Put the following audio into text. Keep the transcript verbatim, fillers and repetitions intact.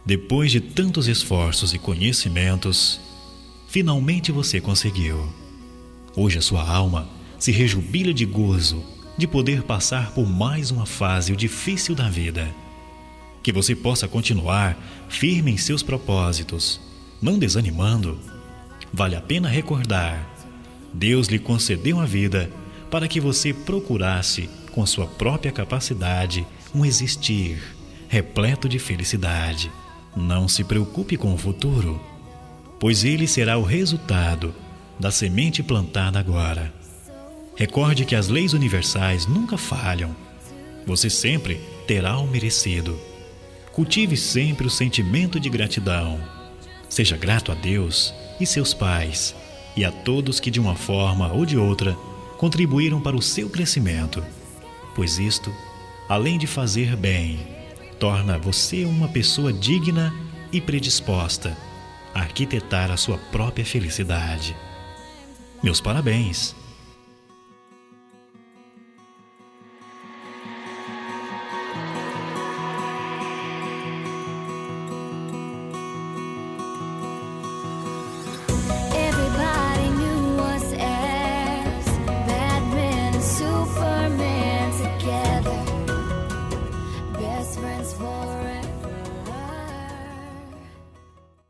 Depois de tantos esforços e conhecimentos, finalmente você conseguiu. Hoje a sua alma se rejubila de gozo de poder passar por mais uma fase difícil da vida. Que você possa continuar firme em seus propósitos, não desanimando. Vale a pena recordar: Deus lhe concedeu a vida para que você procurasse, com sua própria capacidade, um existir repleto de felicidade. Não se preocupe com o futuro, pois ele será o resultado da semente plantada agora. Recorde que as leis universais nunca falham. Você sempre terá o merecido. Cultive sempre o sentimento de gratidão. Seja grato a Deus e seus pais e a todos que de uma forma ou de outra contribuíram para o seu crescimento, pois isto, além de fazer bem, torna você uma pessoa digna e predisposta a arquitetar a sua própria felicidade. Meus parabéns!